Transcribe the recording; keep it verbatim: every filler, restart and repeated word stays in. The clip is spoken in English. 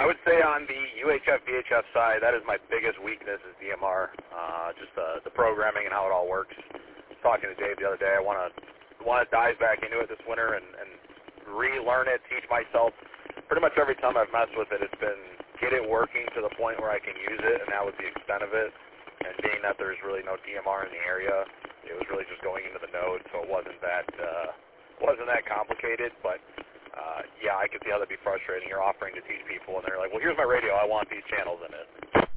I would say on the U H F V H F side, that is my biggest weakness is D M R, uh, just the, the programming and how it all works. I was talking to Dave the other day. I want to want to dive back into it this winter and, and relearn it, teach myself. Pretty much every time I've messed with it, it's been get it working to the point where I can use it, and that was the extent of it. And being that there's really no D M R in the area, it was really just going into the node, so it wasn't that uh, wasn't that complicated, but. Uh, yeah, I could see how that'd be frustrating. You're offering to teach people, and they're like, well, here's my radio. I want these channels in it.